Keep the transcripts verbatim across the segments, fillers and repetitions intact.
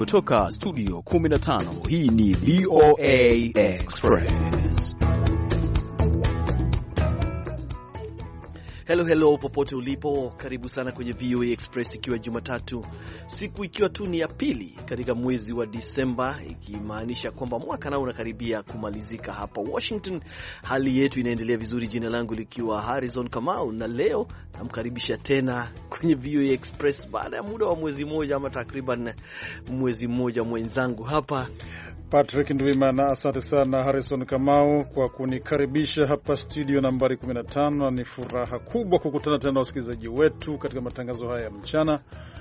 kutoka studio kumi na tano, hii ni V O A Express. Hello hello popote ulipo, karibu sana kwenye V O A Express, ikiwa Jumatatu, siku ikiwa tu ni ya pili katika mwezi wa Disemba, ikimaanisha kwamba mwaka nao unakaribia kumalizika hapa Washington. Hali yetu inaendelea vizuri, jina langu likiwa Harrison Kamau, na leo namkaribisha tena kwenye V O A Express baada ya muda wa mwezi mmoja ama takriban mwezi mmoja mwenzangu hapa Patrick Ndwimana. Asante sana Harrison Kamau kwa kunikaribisha hapa studio nambari kumi na tano. Ni furaha kubwa kukutana tena na wasikilizaji wetu katika matangazo haya ya mchana.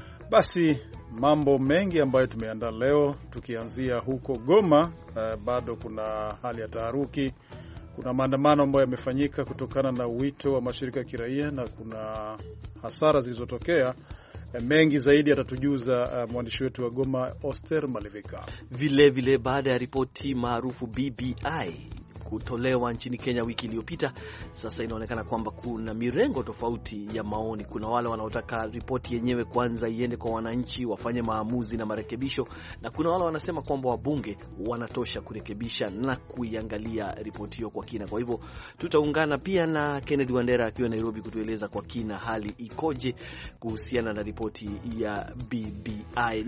Basi mambo mengi ambayo tumeandaa leo, tukianzia huko Goma. Uh, bado kuna hali ya taharuki. Kuna maandamano ambayo yamefanyika kutokana na wito wa mashirika ya kiraia na kuna hasara zilizotokea. Mengi zaidi atatujuza uh, mwandishi wetu wa Goma Oster Malivika. Vile vile baada ya ripoti maarufu B B I kutolewa nchini Kenya wiki iliyopita, sasa inaonekana kwamba kuna mirengo tofauti ya maoni. Kuna wale wanaotaka ripoti yenyewe kwanza iende kwa wananchi wafanye maamuzi na marekebisho, na kuna wale wanasema kwamba wabunge wanatosha kurekebisha na kuiangalia ripoti hiyo kwa kina. Kwa hivyo tutaungana pia na Kennedy Wandera akiwa Nairobi kutueleza kwa kina hali ikoje kuhusiana na ripoti ya B B I.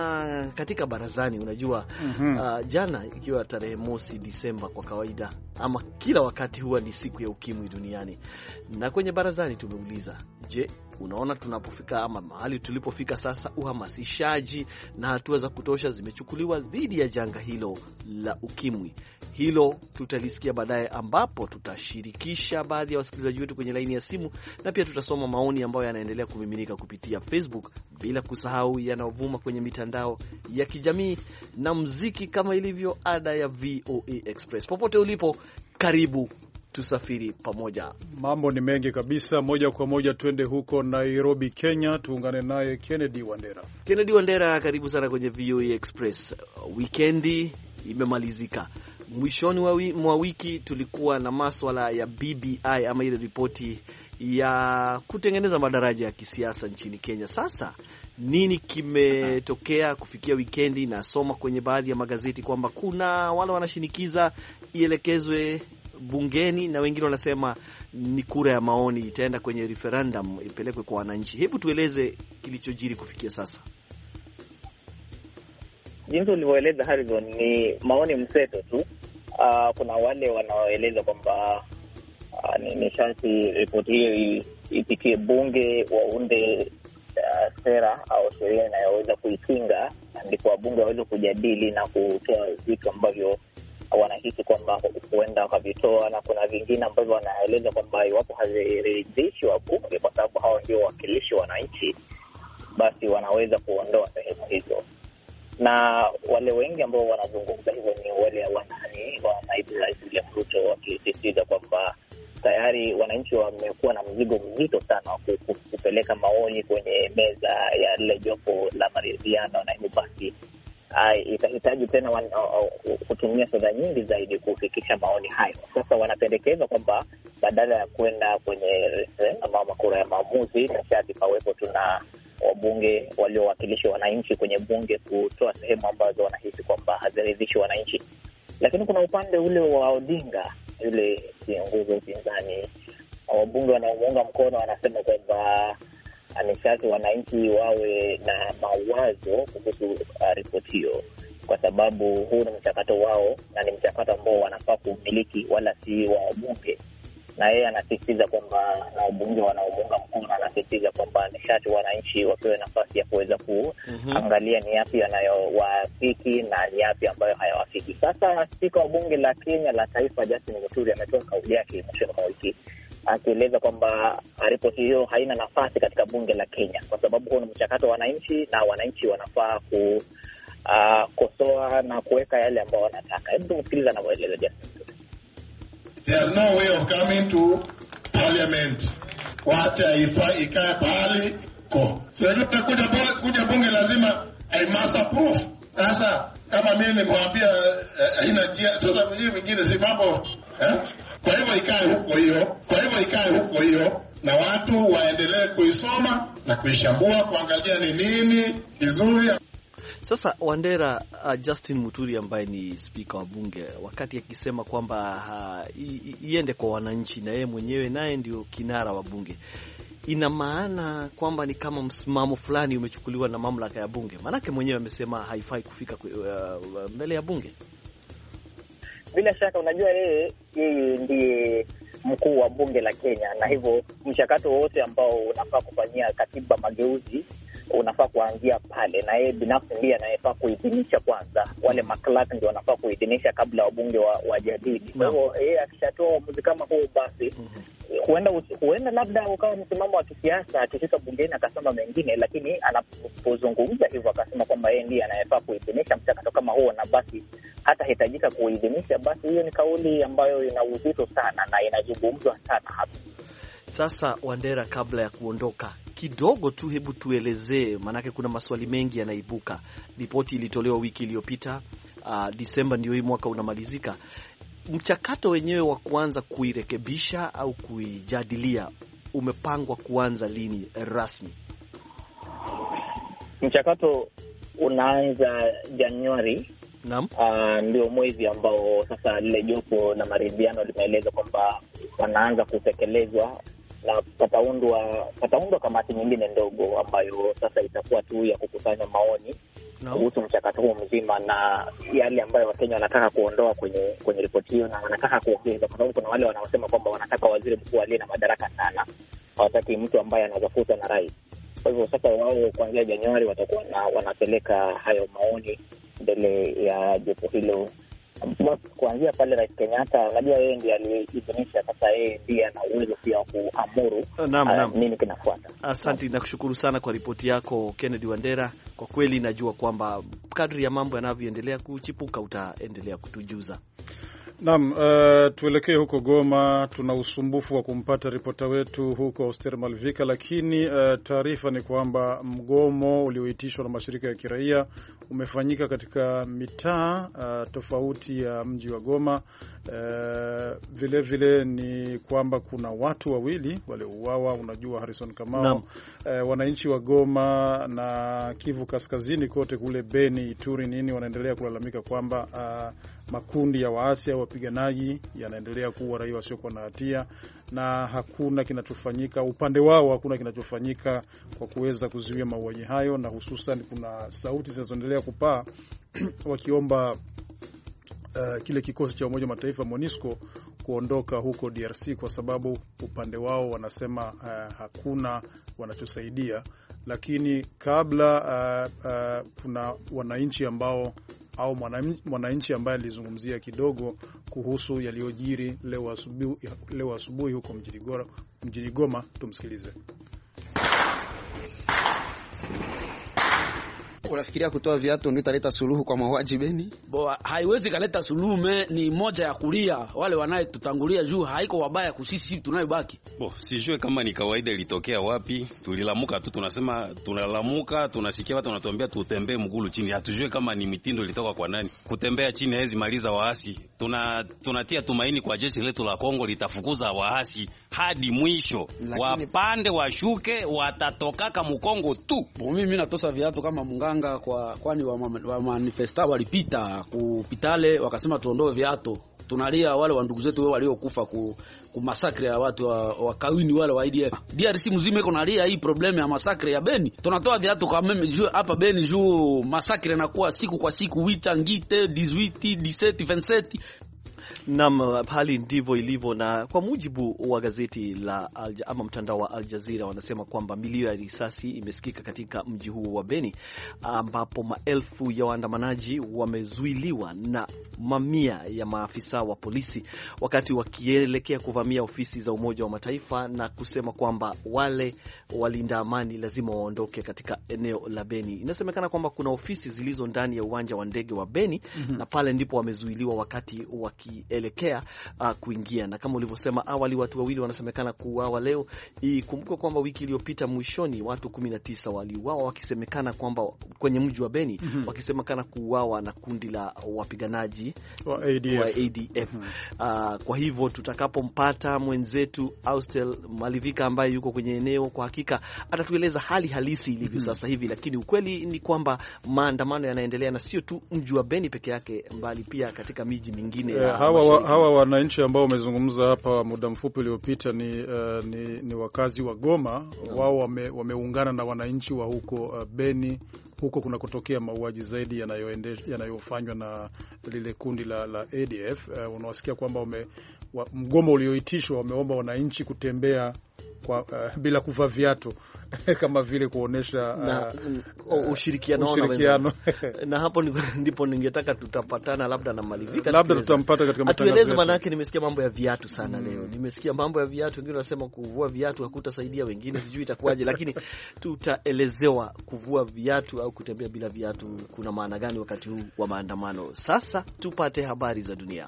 Na katika barazani, unajua mm-hmm. uh, jana ikiwa tarehe mosi Disemba, kwa kawaida ama kila wakati huwa ni siku ya ukimwi duniani, na kwenye barazani tumeuliza, je, unaona tunapofika ama mahali tulipofika sasa, uhamasishaji na hatua za kutosha zimechukuliwa dhidi ya janga hilo la ukimwi? Hilo tutalisikia baadaye, ambapo tutashirikisha baadhi ya wasikilizaji wetu kwenye laini ya simu, na pia tutasoma maoni ambayo yanaendelea kumiminika kupitia Facebook, bila kusahau yanayovuma kwenye mitandao ya kijamii na muziki, kama ilivyo ada ya V O A Express. Popote ulipo, karibu tusafiri pamoja. Mambo ni mengi kabisa. Moja kwa moja twende huko Nairobi, Kenya, tuungane naye Kennedy Wandera. Kennedy Wandera, karibu sana kwenye V O A Express. Weekendi imemalizika. Mwishoni mwa wiki tulikuwa na masuala ya B B I ama ile ripoti ya kutengeneza madaraja ya kisiasa nchini Kenya. Sasa nini kimetokea kufikia weekendi? Na soma kwenye baadhi ya magazeti kwamba kuna wale wanashinikiza ielekezwe bungeni na wengine wanasema ni kura ya maoni, itaenda kwenye referendum, ipelekwe kwa wananchi. Hebu tueleze kilichojiri kufikia sasa. Jinsi ulivyoeleza Harrison, ni maoni mseto tu. Uh, kuna wale wanaoeleza kwamba uh, ni nishati ripoti hiyo ipitie bunge, waunde uh, sera au sheria inayoweza kuipinga, ndipo wabunge waweze kujadili na kutoa vitu ambavyo wanahisi kwamba huenda wakavitoa, na kuna vingine ambavyo wanaeleza kwamba iwapo haziridhishi wabunge, kwa sababu hao ndio wakilishi wananchi, basi wanaweza kuondoa sehemu hizo. Na wale wengi ambao wanazungumza hivyo ni wale wanani wa naibu rais William Ruto, wakisisitiza kwamba tayari wananchi wamekuwa na mzigo mzito sana kupeleka maoni kwenye meza ya lile jopo la maridhiano, na hivyo basi itahitaji tena wan, uh, kutumia fedha nyingi zaidi kufikisha maoni hayo. Sasa wanapendekeza kwamba badala ya kwenda kwenye ama makura ya maamuzi, nishati pawepo tuna wabunge waliowakilisha wananchi kwenye bunge kutoa sehemu ambazo wanahisi kwamba haziridhishi wananchi. Lakini kuna upande ule wa Odinga, yule kiongozi wa upinzani, wabunge wanaomuunga mkono wanasema kwamba nishati wananchi wawe na mawazo kuhusu uh, ripoti hiyo, kwa sababu huu ni mchakato wao na ni mchakato ambao wanafaa kumiliki, wala si wa wabunge. Na yeye anasisitiza kwamba, na wabunge wanaomuunga mkono anasisitiza kwamba nishati wananchi wapewe nafasi ya kuweza kuangalia mm-hmm. ni yapi yanayowafiki na ni yapi ambayo hayawafiki. Sasa spika wa bunge la Kenya la taifa Justin Muturi ametoa kauli yake mwishoni mwa wiki akieleza kwamba ripoti hiyo haina nafasi katika bunge la Kenya, kwa sababu huo ni mchakato wa wananchi na wananchi wanafaa ku uh, kosoa na kuweka yale ambao wanataka. Hebu tumsikilize anavyoeleza Justin. There's no way of coming to parliament. Wacha ifa ikae pahali ko. Sio so, kuja bunge kuja bunge lazima I must approve. Sasa kama mimi nimwambia haina uh, njia, sasa hii mingine si mambo eh? Kwa hivyo ikae huko hiyo, kwa hivyo ikae huko hiyo, na watu waendelee kuisoma na kuishambua, kuangalia ni nini kizuri. Sasa Wandera, uh, Justin Muturi ambaye ni spika wa bunge, wakati akisema kwamba uh, iende kwa wananchi na yeye mwenyewe naye ndio kinara wa bunge, ina maana kwamba ni kama msimamo fulani umechukuliwa na mamlaka ya bunge? Maanake mwenyewe amesema haifai kufika uh, mbele ya bunge. Bila shaka, unajua yeye yeye ndiye mkuu wa bunge la Kenya, na hivyo mchakato wote ambao unafaa kufanyia katiba mageuzi unafaa kuanzia pale, na yeye binafsi ndiye anayefaa kuidhinisha kwanza. Wale maklaki ndio wanafaa kuidhinisha kabla wabunge wajadili. Kwa hivyo yeye akishatoa uamuzi kama huo, basi huenda huenda labda ukawa msimamo wa kisiasa, akifika bungeni akasema mengine, lakini anapozungumza hivyo akasema kwamba yeye ndiye anayefaa kuidhinisha mchakato kama huo, na basi hata hitajika kuidhinisha, basi hiyo ni kauli ambayo ina uzito sana na inazungumzwa sana hapa. Sasa Wandera, kabla ya kuondoka kidogo tu, hebu tuelezee, maanake kuna maswali mengi yanaibuka. Ripoti ilitolewa wiki iliyopita, uh, Disemba ndio hii mwaka unamalizika. Mchakato wenyewe wa kuanza kuirekebisha au kuijadilia umepangwa kuanza lini rasmi? Mchakato unaanza Januari. Naam. Uh, ndio mwezi ambao sasa lile jopo la maridhiano limeeleza kwamba wanaanza kutekelezwa, na pataundwa pataundwa kamati nyingine ndogo ambayo sasa itakuwa tu ya kukusanya maoni kuhusu no. mchakato huu mzima na yale ambayo Wakenya wanataka kuondoa kwenye kwenye ripoti hiyo na wanataka kuongeza, kwa sababu kuna wale wanaosema kwamba wanataka waziri mkuu aliye na madaraka sana, hawataki mtu ambaye anaweza kufutwa na rais. Kwa hivyo sasa wao kuanzia Januari watakuwa na, wanapeleka hayo maoni mbele ya jopo hilo. Kuanzia pale Rais Kenyatta, unajua yeye ndiye aliidhinisha, sasa yeye ndiye ana uwezo pia wa kuamuru uh, nini kinafuata. Asante na kushukuru sana kwa ripoti yako Kennedy Wandera. Kwa kweli najua kwamba kadri ya mambo yanavyoendelea kuchipuka utaendelea kutujuza. Naam, uh, tuelekee huko Goma. Tuna usumbufu wa kumpata ripota wetu huko Auster Malvika, lakini uh, taarifa ni kwamba mgomo ulioitishwa na mashirika ya kiraia umefanyika katika mitaa uh, tofauti ya mji wa Goma. Uh, vile vile ni kwamba kuna watu wawili waliouawa, unajua Harrison Kamau. Uh, wananchi wa Goma na Kivu Kaskazini kote kule Beni, Ituri nini wanaendelea kulalamika kwamba uh, makundi ya waasi au wapiganaji yanaendelea kuua raia wasiokuwa na hatia, na hakuna kinachofanyika upande wao, hakuna kinachofanyika kwa kuweza kuzuia mauaji hayo, na hususan kuna sauti zinazoendelea kupaa wakiomba uh, kile kikosi cha Umoja wa Mataifa MONUSCO kuondoka huko D R C kwa sababu upande wao wanasema uh, hakuna wanachosaidia. Lakini kabla uh, uh, kuna wananchi ambao au mwananchi ambaye alizungumzia kidogo kuhusu yaliyojiri leo asubuhi leo asubuhi huko mjini Goma, mjini Goma. Tumsikilize. Unafikiria kutoa viatu ndio italeta suluhu kwa mauaji Beni? Bo, haiwezi kaleta suluhu, me ni moja ya kulia wale wanaye tutangulia juu, haiko wabaya kusisi tunayobaki. Bo, sijue kama ni kawaida ilitokea wapi. Tulilamuka tu tunasema tunalamuka, tunasikia watu wanatuambia tutembee mgulu chini. Hatujue kama ni mitindo ilitoka kwa nani. Kutembea chini hezi maliza waasi. Tuna tunatia tumaini kwa jeshi letu la Kongo litafukuza waasi hadi mwisho. Lakini wapande washuke watatokaka mkongo tu. Bo, mimi natosa viatu kama munganga kwa kwani wa, wa manifesta walipita kupitale wakasema tuondoe viatu. Tunalia wale wa ndugu zetu waliokufa ku, ku masakre ya watu wa, wa kawini wale wa I D F. D R C mzima iko nalia hii problem ya masakre ya Beni. Tunatoa viatu kwa mimi juu hapa Beni juu masakre inakuwa siku kwa siku, wita ngite dix-huit, dix-sept, vingt-sept. Naam, hali ndivyo ilivyo, na kwa mujibu wa gazeti la Alja, ama mtandao wa Al Jazeera wanasema kwamba milio ya risasi imesikika katika mji huo wa Beni, ambapo maelfu ya waandamanaji wamezuiliwa na mamia ya maafisa wa polisi wakati wakielekea kuvamia ofisi za Umoja wa Mataifa na kusema kwamba wale walinda amani lazima waondoke katika eneo la Beni. Inasemekana kwamba kuna ofisi zilizo ndani ya uwanja wa ndege wa Beni, mm-hmm. na pale ndipo wamezuiliwa wakati waki tunaelekea uh, kuingia. Na kama ulivyosema awali, watu wawili wanasemekana kuuawa leo. Ikumbuke kwamba wiki iliyopita mwishoni watu kumi na tisa waliuawa wakisemekana kwamba kwenye mji wa Beni, mm -hmm. wakisemekana kuuawa na kundi la wapiganaji wa A D F, wa A D F. Mm -hmm. uh, kwa hivyo tutakapompata mwenzetu Austel Malivika ambaye yuko kwenye eneo, kwa hakika atatueleza hali halisi ilivyo mm -hmm. sasa hivi, lakini ukweli ni kwamba maandamano yanaendelea, na sio tu mji wa Beni peke yake, mbali pia katika miji mingine. Yeah, hawa wa, hawa wananchi ambao wamezungumza hapa muda mfupi uliopita ni, uh, ni ni wakazi wa Goma. Yeah. Wao wame, wameungana na wananchi wa huko uh, Beni, huko kuna kutokea mauaji zaidi yanayofanywa na lile kundi la, la A D F. Uh, unawasikia kwamba wame, wa, mgomo ulioitishwa wameomba wananchi kutembea kwa, uh, bila kuvaa viatu kama vile kuonesha uh, uh, ushirikiano, ushirikiano. Na hapo ndipo ningetaka tutapatana labda na Malivika, labda tutampata katika matangazo yetu. Manake nimesikia mambo ya viatu sana mm. leo. Nimesikia mambo ya viatu, wengine wanasema kuvua viatu hakutasaidia, wengine sijui itakuwaje, lakini tutaelezewa kuvua viatu au kutembea bila viatu kuna maana gani wakati huu wa maandamano. Sasa tupate habari za dunia.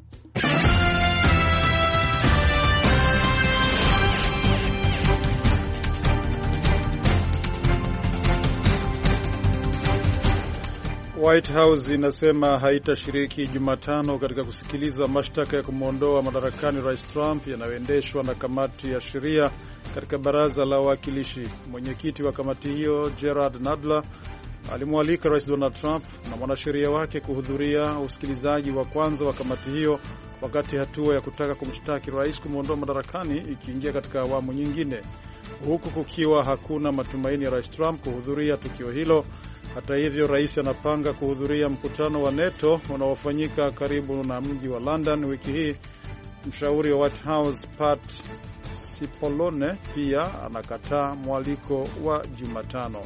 White House inasema haitashiriki Jumatano katika kusikiliza mashtaka ya kumwondoa madarakani Rais Trump yanayoendeshwa na kamati ya sheria katika baraza la wawakilishi. Mwenyekiti wa kamati hiyo Gerald Nadler alimwalika Rais Donald Trump na mwanasheria wake kuhudhuria usikilizaji wa kwanza wa kamati hiyo, wakati hatua ya kutaka kumshtaki rais kumwondoa madarakani ikiingia katika awamu nyingine, huku kukiwa hakuna matumaini ya Rais Trump kuhudhuria tukio hilo. Hata hivyo, rais anapanga kuhudhuria mkutano wa NATO unaofanyika karibu na mji wa London wiki hii. Mshauri wa White House Pat Cipollone pia anakataa mwaliko wa Jumatano.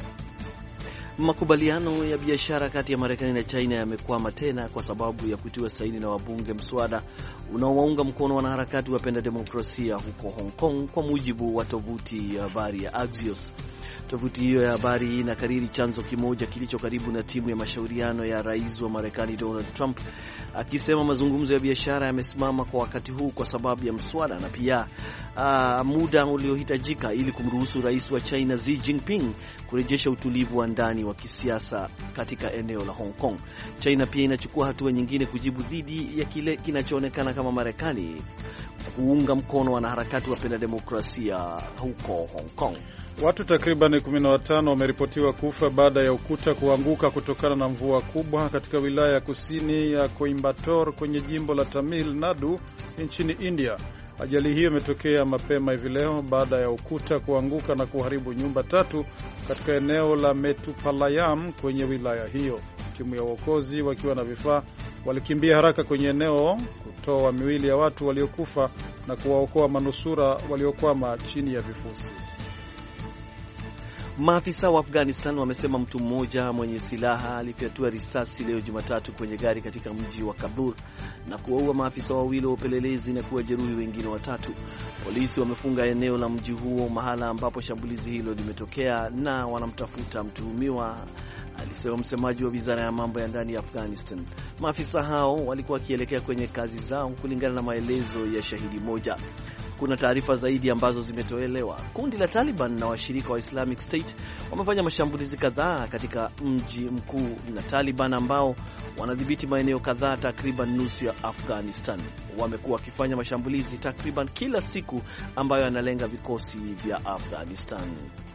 Makubaliano ya biashara kati ya Marekani na China yamekwama tena kwa sababu ya kutiwa saini na wabunge mswada unaowaunga mkono wanaharakati wapenda demokrasia huko Hong Kong, kwa mujibu wa tovuti ya habari ya Axios. Tovuti hiyo ya habari inakariri chanzo kimoja kilicho karibu na timu ya mashauriano ya rais wa Marekani Donald Trump akisema mazungumzo ya biashara yamesimama kwa wakati huu kwa sababu ya mswada na pia uh, muda uliohitajika ili kumruhusu rais wa China Xi Jinping kurejesha utulivu wa ndani wa kisiasa katika eneo la Hong Kong. China pia inachukua hatua nyingine kujibu dhidi ya kile kinachoonekana kama Marekani kuunga mkono wanaharakati wapenda demokrasia huko Hong Kong. Watu takriban kumi na watano wameripotiwa kufa baada ya ukuta kuanguka kutokana na mvua kubwa katika wilaya ya kusini ya Coimbatore kwenye jimbo la Tamil Nadu nchini India. Ajali hiyo imetokea mapema hivi leo baada ya ukuta kuanguka na kuharibu nyumba tatu katika eneo la Metupalayam kwenye wilaya hiyo. Timu ya uokozi wakiwa na vifaa walikimbia haraka kwenye eneo kutoa miili ya watu waliokufa na kuwaokoa manusura waliokwama chini ya vifusi. Maafisa wa Afghanistan wamesema mtu mmoja mwenye silaha alifyatua risasi leo Jumatatu kwenye gari katika mji wa Kabul na kuwaua maafisa wawili wa upelelezi na kuwajeruhi wengine watatu. Polisi wamefunga eneo la mji huo, mahala ambapo shambulizi hilo limetokea, na wanamtafuta mtuhumiwa, alisema msemaji wa wizara ya mambo ya ndani ya Afghanistan. Maafisa hao walikuwa wakielekea kwenye kazi zao kulingana na maelezo ya shahidi moja. Kuna taarifa zaidi ambazo zimetolewa. Kundi la Taliban na washirika wa Islamic State wamefanya mashambulizi kadhaa katika mji mkuu, na Taliban ambao wanadhibiti maeneo kadhaa takriban nusu ya Afghanistan wamekuwa wakifanya mashambulizi takriban kila siku ambayo yanalenga vikosi vya Afghanistan.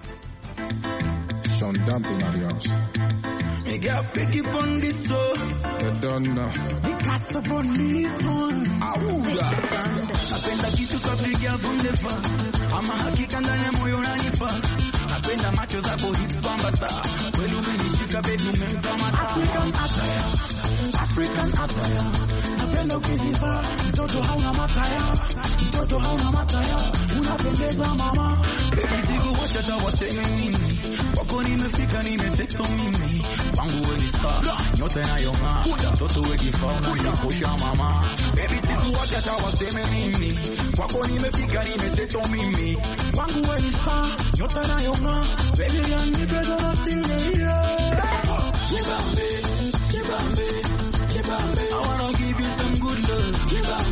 Napenda kitu kapiga from the far, ama hakika ndani ya moyo unanifa. Napenda macho zako hips bambata, kweli umenishika baby umenikamata. African attire, African attire. Napenda ukiziva, mtoto hauna mataya, mtoto hauna mataya. Unapendeza mama, baby siku wacha tawaseme mimi. Wako nimefika nimetesto mimi. Wangu wewe star, nyota inayong'aa. Mtoto wewe kifaa unakosha mama. Baby siku wacha tawaseme mimi. Wako nimefika nimetesto mimi. Wangu wewe star, nyota inayong'aa. Baby yangu better not sing yeah. Jibambe, jibambe, jibambe. I wanna give you some good love. Jibambe.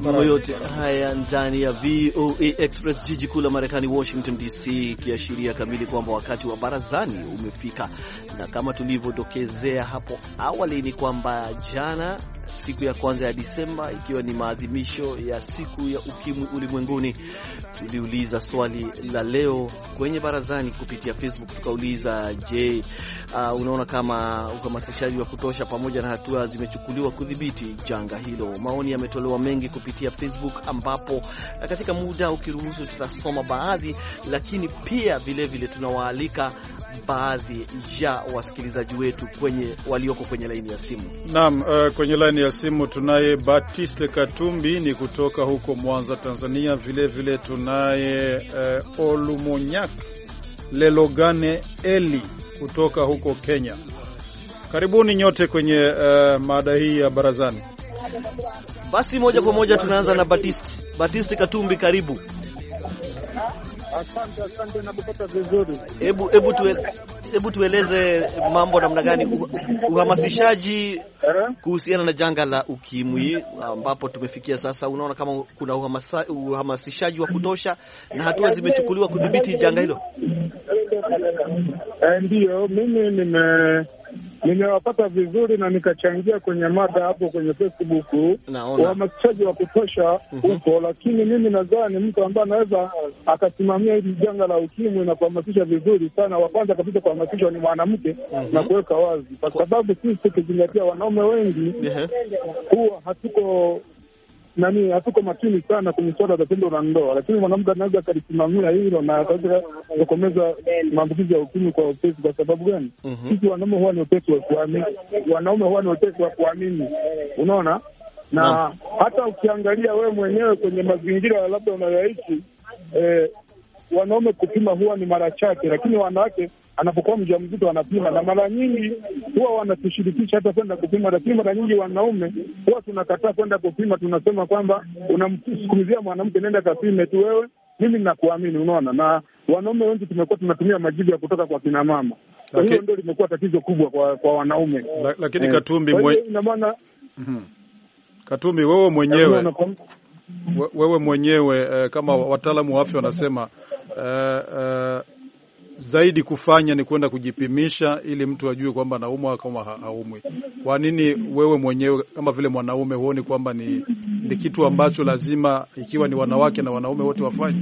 Mambo yote haya ndani ya V O A Express, jiji kuu la Marekani, Washington D C, kiashiria kamili kwamba wakati wa barazani umefika. Na kama tulivyodokezea hapo awali ni kwamba jana, siku ya kwanza ya Disemba, ikiwa ni maadhimisho ya siku ya ukimwi ulimwenguni, tuliuliza swali la leo kwenye barazani kupitia Facebook. Tukauliza, je, uh, unaona kama uhamasishaji wa kutosha pamoja na hatua zimechukuliwa kudhibiti janga hilo? Maoni yametolewa mengi kupitia Facebook, ambapo katika muda ukiruhusu tutasoma baadhi, lakini pia vile vile tunawaalika baadhi ya wasikilizaji wetu kwenye walioko kwenye laini ya simu. Naam, uh, kwenye laini ya simu tunaye Batiste Katumbi ni kutoka huko Mwanza, Tanzania. Vile vile tunaye uh, Olumonyak Lelogane Eli kutoka huko Kenya. Karibuni nyote kwenye uh, mada hii ya barazani. Basi moja kwa moja tunaanza na Batiste. Batiste Katumbi, karibu. Asante, asante na kupata vizuri. Hebu hebu tuwe, hebu tueleze mambo namna gani uhamasishaji kuhusiana na janga la ukimwi ambapo tumefikia sasa. Unaona kama kuna uhamasa, uhamasishaji wa kutosha na hatua zimechukuliwa kudhibiti janga hilo? Eh, ndio, mimi nime nimewapata vizuri na nikachangia kwenye mada hapo kwenye Facebook. Uhamasishaji wa kutosha huko, mm -hmm. Lakini mimi nadhani mtu ambaye anaweza akasimamia hili janga la ukimwi na kuhamasisha vizuri sana, wa kwanza kabisa kuhamasisha ni mwanamke, mm -hmm. na kuweka wazi, kwa sababu sisi tukizingatia wanaume wengi huwa hatuko nani hatuko makini sana kwenye swala la tendo la ndoa, lakini mwanamke anaweza kulisimamia hilo na akaweza kukomeza maambukizi ya ukimwi kwa upesi. Kwa sababu gani? mm -hmm. Sisi wanaume huwa ni upesi wa kuamini, wanaume huwa ni upesi wa kuamini, unaona na no. Hata ukiangalia wewe mwenyewe kwenye mazingira labda unayoishi, eh, wanaume kupima huwa ni mara chache, lakini wanawake anapokuwa mjamzito wanapima, na mara nyingi huwa wanatushirikisha hata kwenda kupima, lakini mara nyingi wanaume huwa tunakataa kwenda kupima. Tunasema kwamba unamsukumizia mwanamke, nenda kapime tu wewe, mimi ninakuamini, unaona. Na wanaume wengi tumekuwa tunatumia majibu ya kutoka kwa kina mama. Kwa hiyo ndio limekuwa tatizo kubwa kwa kwa wanaume. La, lakini eh, Katumbi mwe... ina maana mm-hmm. Katumbi wewe mwenyewe wewe mwenyewe uh, kama wataalamu wa afya wanasema uh, uh, zaidi kufanya ni kwenda kujipimisha ili mtu ajue kwamba anaumwa kama haumwi. Kwa nini wewe mwenyewe kama vile mwanaume huoni kwamba ni, ni kitu ambacho lazima ikiwa ni wanawake na wanaume wote wafanye?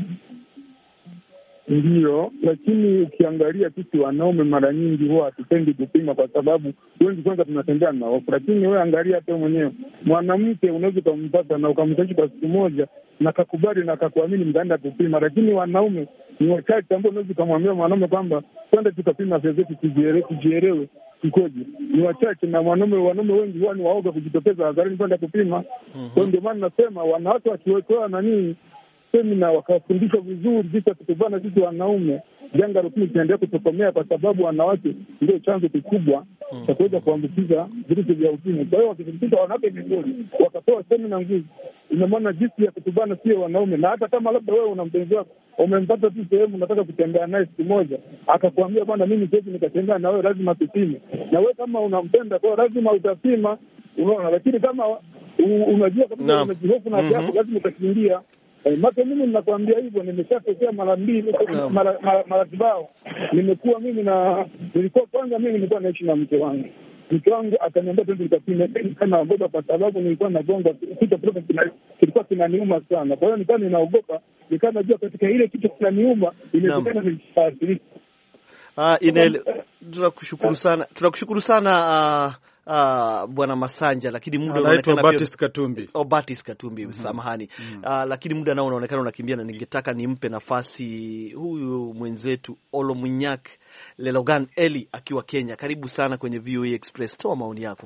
Ndio, lakini ukiangalia sisi wanaume mara nyingi huwa hatupendi kupima, kwa sababu wengi kwanza tunatembea na hofu. Lakini wewe angalia hata mwenyewe, mwanamke unaweza kumpata na ukamtaji kwa siku moja na kakubali na kakuamini mkaenda kupima, lakini wanaume ni wachache ambao unaweza kumwambia mwanaume kwamba twende tukapima afya zetu tujielewe tujielewe ikoje. Ni wachache, na wanaume wanaume wengi huwa ni waoga kujitokeza hadharani kwenda kupima. Mm-hmm. Kwa ndio maana nasema wanawake wakiwekewa nani semina wakafundishwa vizuri jinsi ya kutubana sisi wanaume, janga la ukimwi litaendelea kutokomea, kwa sababu wanawake ndio chanzo kikubwa cha kuweza kuambukiza virusi vya ukimwi. Kwa hiyo wakifundisha wanawake vizuri, wakatoa semina nguvu, ina maana jinsi ya kutubana sio wanaume. Na hata kama labda wewe una mpenzi wako umempata tu sehemu unataka kutembea naye siku moja, akakwambia bwana mimi siwezi nikatembea na wewe, lazima tupime. Na wewe kama unampenda kwa lazima utapima, unaona. Lakini kama unajua kabisa unajihofu na afya yako, lazima utakimbia. Eh, mata mimi ninakwambia hivyo, nimeshatokea mara mbili mara mara kibao. Nimekuwa mimi na nilikuwa kwanza mimi nilikuwa naishi na mke wangu. Mke wangu akaniambia twende tukapime kama ngoba, kwa sababu nilikuwa nagonga kitu kidogo kilikuwa kinaniuma sana. Kwa hiyo nilikuwa ninaogopa, nilikuwa najua katika ile kitu kinaniuma inawezekana nilipaathirika. Ah, ina tunakushukuru sana. Tunakushukuru sana uh... Uh, Bwana Masanja, lakini muda unaonekana Batiste Katumbi. Oh, Batiste Katumbi, mm-hmm. Samahani. Mm-hmm. Uh, lakini muda nao unaonekana unakimbia, na ningetaka nimpe nafasi huyu mwenzetu Olomunyak Lelogan Eli akiwa Kenya. Karibu sana kwenye V O A Express. Toa maoni yako.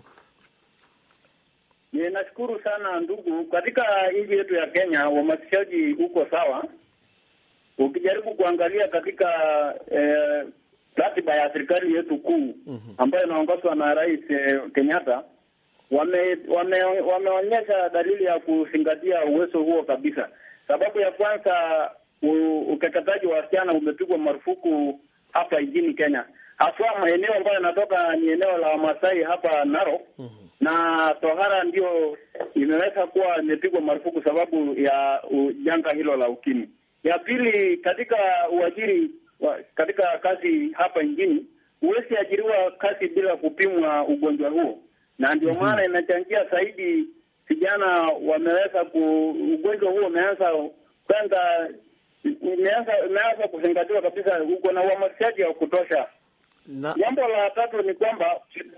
Ninashukuru sana ndugu. Katika nchi yetu ya Kenya uhamasishaji uko sawa. Ukijaribu kuangalia katika eh, ratiba ya serikali yetu kuu ambayo inaongozwa na Rais eh, Kenyatta, wame wameonyesha wame dalili ya kuzingatia uwezo huo kabisa. Sababu ya kwanza, ukeketaji wa wasichana umepigwa marufuku hapa nchini Kenya. Haswa maeneo ambayo yanatoka ni eneo la Masai hapa Narok. Mm-hmm. na tohara ndio imeweza kuwa imepigwa marufuku sababu ya janga hilo la ukimwi. Ya pili, katika uajiri katika kazi hapa nchini, huwezi ajiriwa kazi bila kupimwa ugonjwa huo, na ndio maana mm-hmm. inachangia zaidi vijana wameweza ku ugonjwa huo umeanza kwenda imeanza imeanza kuzingatiwa kabisa, uko na uhamasishaji wa kutosha. Jambo la tatu ni kwamba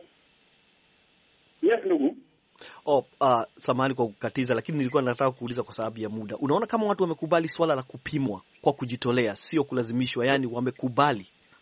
yes ndugu Oh, uh, samahani kwa kukatiza, lakini nilikuwa nataka kuuliza kwa sababu ya muda. Unaona kama watu wamekubali swala la kupimwa kwa kujitolea, sio kulazimishwa, yani wamekubali?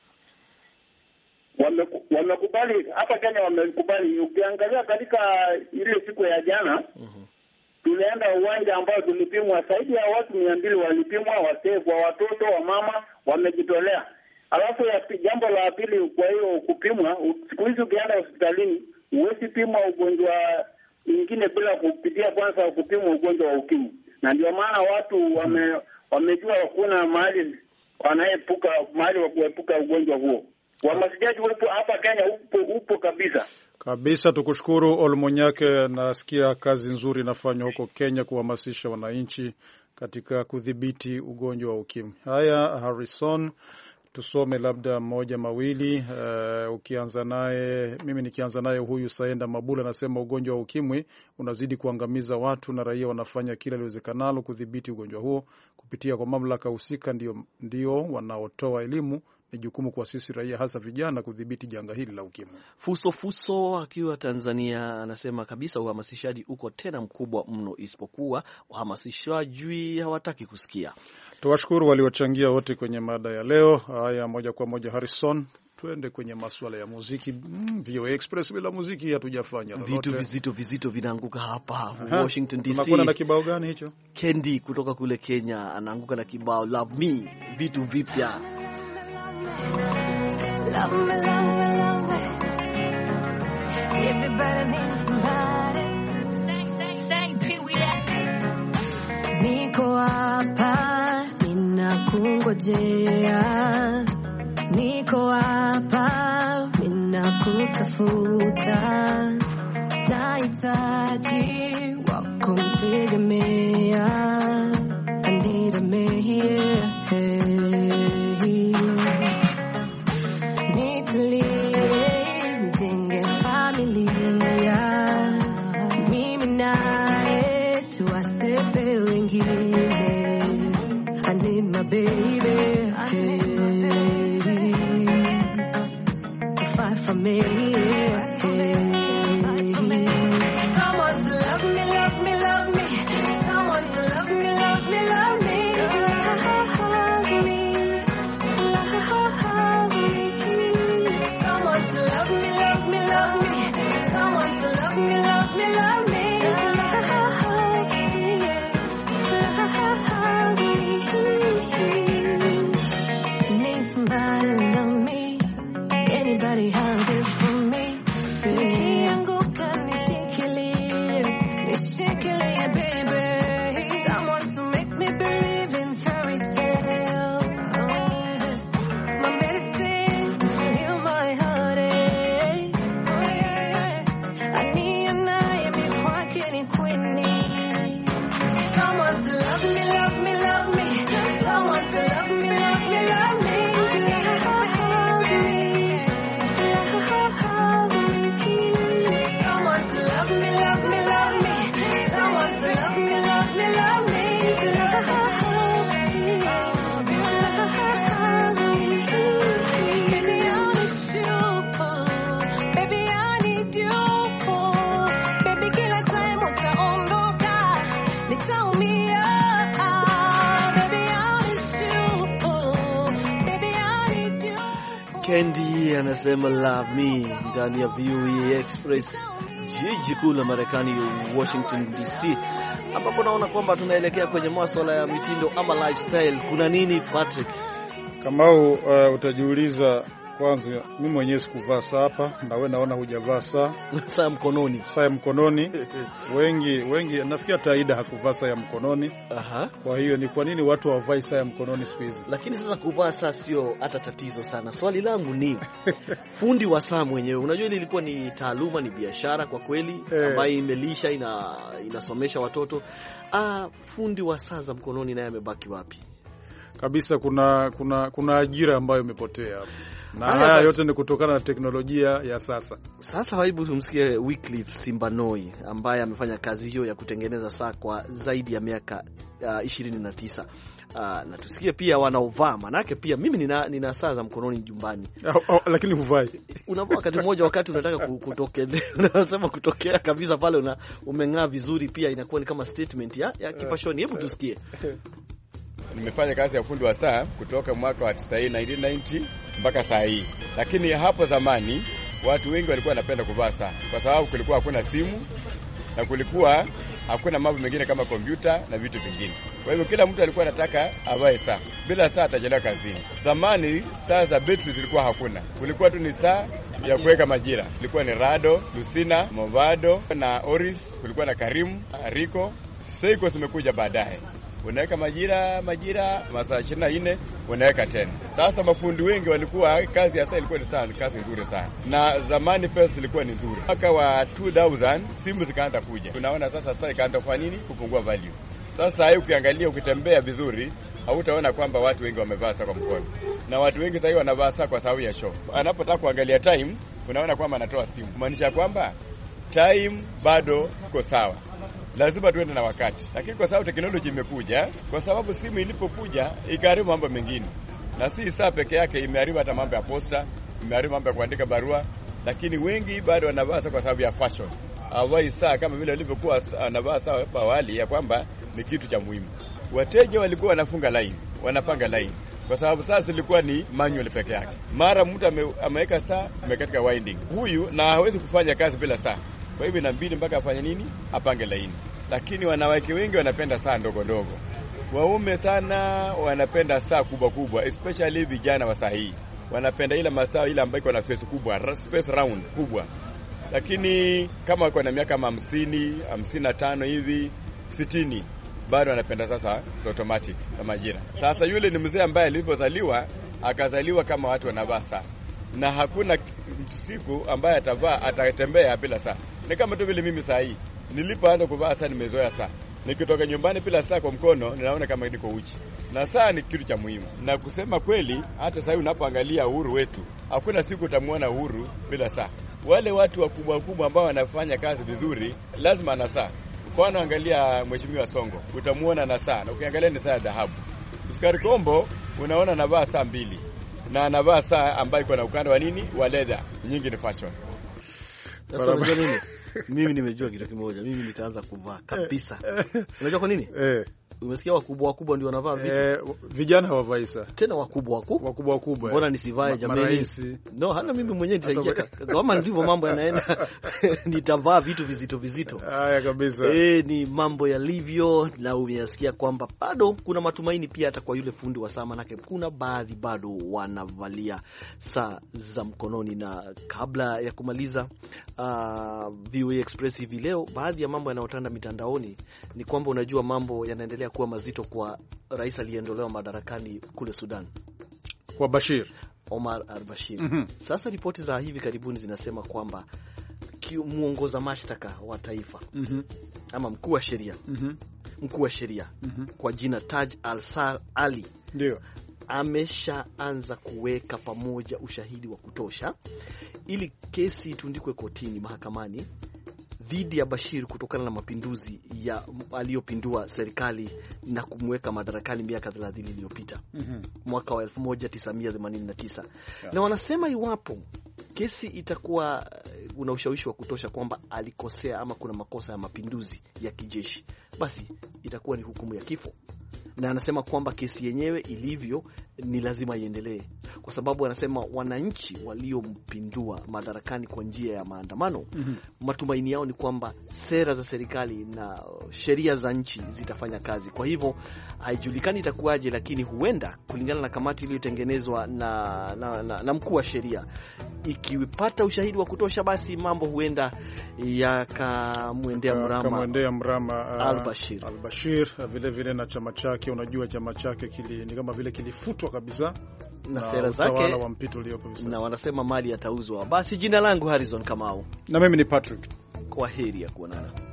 Wamekubali hapa Kenya, wamekubali. Ukiangalia katika ile siku ya jana, uh-huh. tulienda uwanja ambao tulipimwa, zaidi ya watu mia mbili walipimwa, wazee kwa watoto, wa mama wamejitolea. Alafu ya jambo la pili, kwa hiyo kupimwa, siku hizi ukienda hospitalini huwezi pimwa ugonjwa mwingine bila kupitia kwanza kupimwa ugonjwa wa ukimwi, na ndio maana watu wame, wamejua kuna mahali wanaepuka mahali wa kuepuka ugonjwa huo. Wahamasishaji upo hapa Kenya, upo upo kabisa kabisa. Tukushukuru Olmonyake, nasikia kazi nzuri inafanywa huko Kenya kuhamasisha wananchi katika kudhibiti ugonjwa wa ukimwi. Haya, Harrison, tusome labda moja mawili. Uh, ukianza naye, mimi nikianza naye, huyu Saenda Mabula anasema ugonjwa wa ukimwi unazidi kuangamiza watu na raia wanafanya kila liwezekanalo kudhibiti ugonjwa huo kupitia kwa mamlaka husika, ndio ndio wanaotoa elimu. Ni jukumu kwa sisi raia, hasa vijana, kudhibiti janga hili la ukimwi. Fuso Fuso akiwa Tanzania anasema kabisa uhamasishaji uko tena mkubwa mno, isipokuwa uhamasishaji hawataki kusikia. Tuwashukuru waliochangia wote kwenye mada ya leo. Haya, moja kwa moja Harrison, tuende kwenye masuala ya muziki. mm, V O A Express bila muziki hatujafanya lolote. Vitu vizito vizito vinaanguka hapa Washington D C. Unakuwa na kibao gani hicho? Kendi kutoka kule Kenya anaanguka na kibao Love Me, vitu vipya. Love me, love me, love me. Everybody needs somebody. Say, say, say, be with that. Niko hapa, ninakungojea. Niko hapa, ninakutafuta. Nahitaji wako mtegemea. I need a man here. Nijenge familia, mimi naye tuwasipe wengine. I need my baby, hey, to fight for me, hey. Someone to love me, love me, love me. Someone to love me, love me, love me. Love me, love me. Someone to love me, love me, love me. Someone to love me, love me, love me. Need somebody to love me. Anybody have it for me? Nikianguka nishikilie, nishikilie baby. Someone to make me believe in fairy tale. My medicine to heal my heartache. Oh yeah, I need an eye before I get it queenie. Someone to love me, love me, love me. Someone to love me, love me, love me. Love me, love me. Someone to love me, love me, love me. Someone to love me, love me, love me. Love me, love me. Baby, I need you. Baby, I need you. Baby, kila time utaondoka nitaumia. Baby, I need you. Baby, I need you. Kendi anasema Love Me ndani ya V O A Express, jiji kuu la Marekani, Washington D C, ambapo naona kwamba tunaelekea kwenye masuala ya mitindo ama lifestyle. Kuna nini Patrick? Kamau, uh, utajiuliza Kwanza mimi mwenyewe sikuvaa saa hapa, na wewe naona hujavaa saa. Saa ya mkononi. Saa ya mkononi. Wengi wengi nafikiri Taida hakuvaa saa ya mkononi. Aha. Kwa hiyo ni kwa nini watu hawavai saa ya mkononi siku hizi? Lakini sasa kuvaa saa sio hata tatizo sana. Swali langu ni fundi wa saa mwenyewe. Unajua ile ilikuwa ni taaluma, ni biashara kwa kweli eh, ambayo imelisha ina inasomesha watoto. Ah, fundi wa saa za mkononi naye amebaki wapi? Kabisa kuna kuna kuna ajira ambayo imepotea hapo. Na Aya, haya sasa, yote ni kutokana na teknolojia ya sasa. Sasa hebu tumsikie Wycliffe Simbanoi ambaye amefanya kazi hiyo ya kutengeneza saa kwa zaidi ya miaka uh, ishirini na tisa. Uh, na tusikie pia wanaovaa, manake pia mimi nina, nina saa za mkononi nyumbani. Oh, oh, lakini huvai. Unavaa wakati mmoja wakati unataka kutokea, unasema kutokea kabisa pale una umeng'aa vizuri, pia inakuwa ni kama statement ya, ya kifashoni. Hebu tusikie. Nimefanya kazi ya fundi wa saa kutoka mwaka wa tisini na tisa mpaka saa hii. Lakini hapo zamani watu wengi walikuwa wanapenda kuvaa saa kwa sababu kulikuwa hakuna simu na kulikuwa hakuna mambo mengine kama kompyuta na vitu vingine. Kwa hivyo kila mtu alikuwa anataka avae saa. Bila saa atachelewa kazini. Zamani saa za betri zilikuwa hakuna. Kulikuwa tu ni saa ya kuweka majira. Kulikuwa ni Rado, Lucina, Movado na Oris, kulikuwa na Karimu, Rico. Seiko zimekuja baadaye. Unaweka majira majira masaa ishirini na nne unaweka tena. Sasa mafundi wengi walikuwa kazi ya saa ilikuwa ni sana, kazi nzuri sana. Na zamani pesa ilikuwa ni nzuri. Mwaka wa elfu mbili simu zikaanza kuja. Tunaona sasa saa ikaanza kufanya nini? Kupungua value. Sasa hiyo ukiangalia ukitembea vizuri hautaona kwamba watu wengi wamevaa saa kwa mkono. Na watu wengi sasa wanavaa saa kwa sababu ya show. Anapotaka kuangalia time unaona kwamba anatoa simu. Kumaanisha kwamba time bado iko sawa. Lazima tuende na wakati. Lakini kwa sababu teknolojia imekuja, kwa sababu simu ilipokuja ikaharibu mambo mengine. Na si saa peke yake, imeharibu hata mambo ya posta, imeharibu mambo ya kuandika barua, lakini wengi bado wanavaa saa kwa sababu ya fashion. Hawai saa kama vile walivyokuwa wanavaa saa hapo awali ya kwamba ni kitu cha muhimu. Wateja walikuwa wanafunga line, wanapanga line. Kwa sababu sasa ilikuwa ni manual peke yake. Mara mtu ameweka saa, amekatika winding. Huyu na hawezi kufanya kazi bila saa. Kwa hivyo inabidi mpaka afanye nini? Apange laini. Lakini wanawake wengi wanapenda saa ndogo ndogo. Waume sana wanapenda saa kubwa kubwa, especially vijana wa saa hii. Wanapenda ile masaa ile ambayo iko na face kubwa, space round kubwa. Lakini kama wako na miaka hamsini, hamsini na tano hivi, sitini, bado wanapenda sasa automatic na majira. Sasa yule ni mzee ambaye alipozaliwa akazaliwa kama watu wanavaa saa. Na hakuna siku ambaye atavaa atatembea bila saa. Ni kama tu vile mimi saa hii nilipoanza kuvaa saa nimezoea saa. Nikitoka nyumbani bila saa kwa mkono ninaona kama niko uchi. Na saa ni kitu cha muhimu. Na kusema kweli hata sasa unapoangalia uhuru wetu, hakuna siku utamuona uhuru bila saa. Wale watu wakubwa wakubwa ambao wanafanya kazi vizuri lazima ana saa. Mfano angalia Mheshimiwa Songo, utamuona na saa. Na ukiangalia ni saa ya dhahabu. Uskari Kombo unaona anavaa saa mbili. Na anavaa saa ambayo iko na ukanda wa nini? Wa leather. Nyingi ni fashion. Sasa unajua nini? Mimi nimejua kitu kimoja. Mimi nitaanza kuvaa kabisa. Unajua kwa nini? Eh. Umesikia wakubwa wakubwa ndio wanavaa vitu. Eh, vijana hawavai saa. Tena wakubwa wakubwa. Wakubwa wakubwa. Mbona nisivae jamani? No, hana mimi mwenyewe nitaingia kama ndivyo mambo yanaenda. Nitavaa vitu vizito vizito. Haya kabisa. Eh, ni mambo yalivyo na umesikia kwamba bado kuna matumaini pia hata kwa yule fundi wa saa, manake kuna baadhi bado wanavalia saa za mkononi. Na kabla ya kumaliza uh, V O A Express hivi leo, baadhi ya mambo yanayotanda mitandaoni ni kwamba unajua mambo yanaendelea kuwa mazito kwa rais aliyeondolewa madarakani kule Sudan, kwa Bashir Omar al-Bashir. mm -hmm. Sasa ripoti za hivi karibuni zinasema kwamba muongoza mashtaka wa taifa mm -hmm. ama mkuu wa sheria mm -hmm. mkuu wa sheria mm -hmm. kwa jina Taj al-Sar Ali ndio ameshaanza kuweka pamoja ushahidi wa kutosha ili kesi itundikwe kotini, mahakamani dhidi ya Bashir kutokana na mapinduzi ya aliyopindua serikali na kumweka madarakani miaka thelathini iliyopita, mm -hmm. mwaka wa elfu moja tisa mia themanini na tisa. Yeah. Na wanasema iwapo kesi itakuwa una ushawishi wa kutosha kwamba alikosea ama kuna makosa ya mapinduzi ya kijeshi, basi itakuwa ni hukumu ya kifo. Na anasema kwamba kesi yenyewe ilivyo ni lazima iendelee. kwa sababu wanasema wananchi waliompindua madarakani kwa njia ya maandamano, mm-hmm. matumaini yao ni kwamba sera za serikali na sheria za nchi zitafanya kazi. Kwa hivyo haijulikani itakuwaje, lakini huenda kulingana na kamati iliyotengenezwa na, na, na, na mkuu wa sheria, ikipata ushahidi wa kutosha, basi mambo huenda yakamwendea mrama, kamwendea mrama uh, al-Bashir. al-Bashir vile vile na chama chake. Unajua chama chake kili, ni kama vile kilifutwa kabisa na, na sera zake wa mpito uliopo hivi sasa, na wanasema mali yatauzwa. Basi jina langu Harrison Kamau, na mimi ni Patrick. Kwa heri ya kuonana.